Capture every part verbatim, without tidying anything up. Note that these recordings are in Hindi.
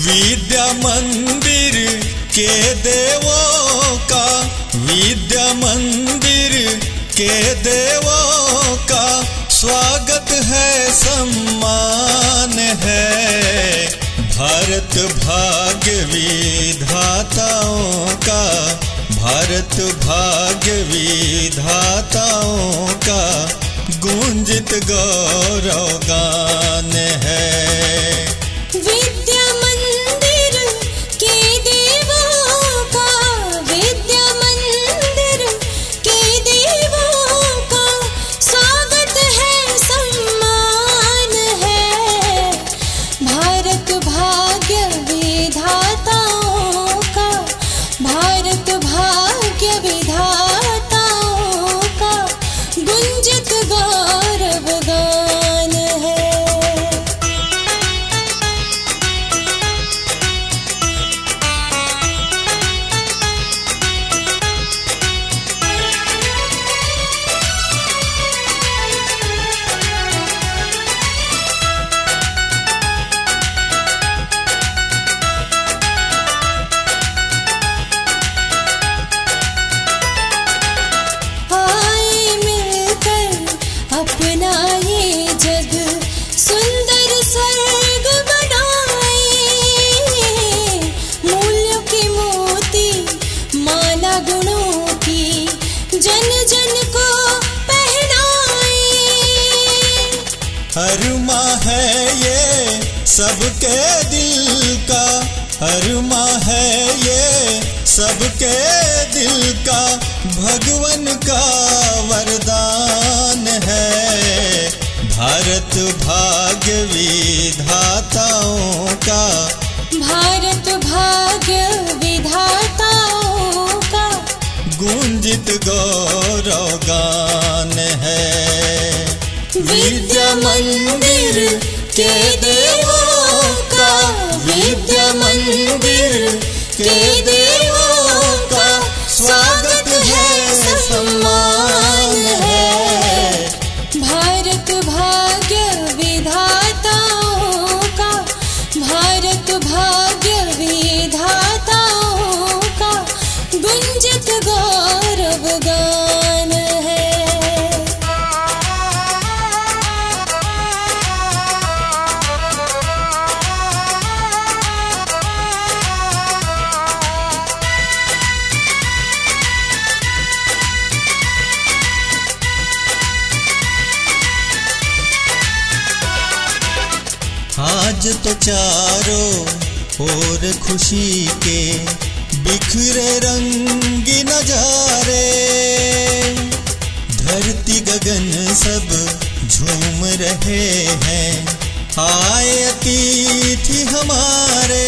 विद्या मंदिर के देवों का, विद्या मंदिर के देवों का स्वागत है, सम्मान है। भारत भाग्य विधाताओं का, भारत भाग्य विधाताओं का गूंजित गौरव गान है। विद्या मंदिर के देवों का, विद्या मंदिर के देवों का स्वागत है, सम्मान है। भारत भाग्य विधाताओं का, भारत भाग्य विधाताओं का गुंजित गौरव गान है। आए मिलकर अपना ये जग सुंदर स्वर्ग बनाए, मूल्यों की मोती माला गुणों की जन जन को पहनाए। अरमा है ये सबके दिल का, अरमा है ये सबके दिल का भगवन का वरदान है। भारत भाग्य विधाताओं का, भारत भाग्य विधाताओं का गूंजित गौरव गान है। विद्या मंदिर के देवों का, विद्या मंदिर के देवों का स्वागत है, सम्मान है। भारत भाग्य विधाताओं का, भारत भाग्य विधाताओं का गुंजित गौरव गान है। आज तो चारों ओर खुशी के बिखरे रंगी नजारे, धरती गगन सब झूम रहे हैं, आए अतिथि हमारे।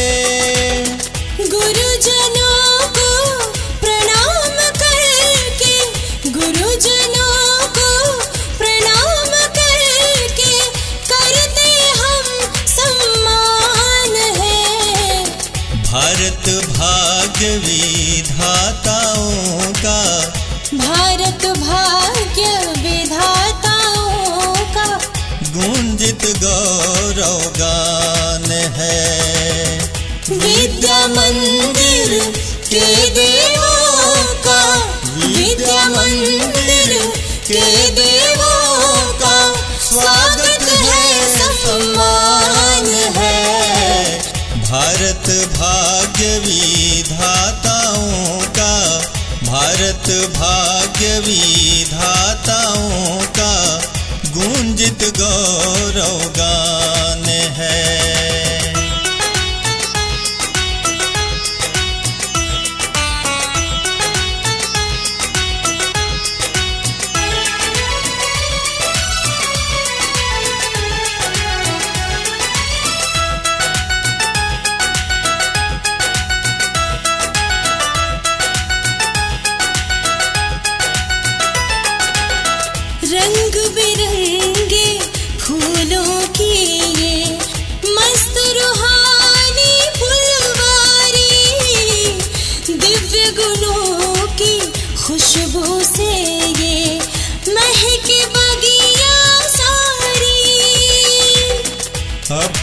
गुरुजनों को प्रणाम करके, गुरुजनों को प्रणाम करके करते हम सम्मान है। भारत भाग्य विधाताओं का, भारत भाग्य विधाताओं का गूंजित गौरव गान है। विद्या मंदिर के देवों का, विद्या मंदिर के देवों का स्वागत है, सम्मान है। भारत भाग्य विधाताओं का, भारत भाग्य विधाताओं का गूंजित गौरव गान है। रंग बिरंगे फूल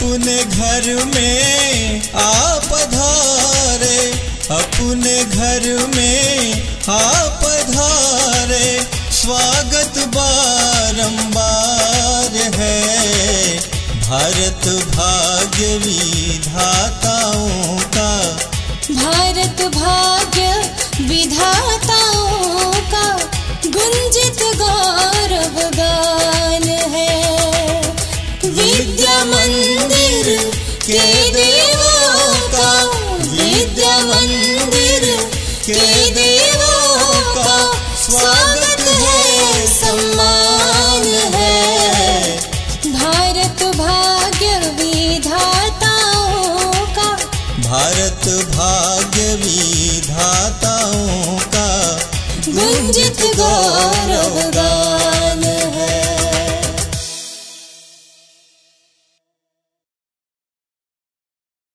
अपने घर में आप पधारे, अपने घर में आप पधारे, स्वागत बारंबार है। भारत भाग्य विधाताओं का, भारत भाग्य विधाताओं का गुंजित गौरव गान है। विद्या मंदिर के देवों का, विद्या मंदिर के देवों का स्वागत है, सम्मान है। भारत भाग्य विधाताओं का, भारत भाग्य विधाताओं का गुंजित गौरव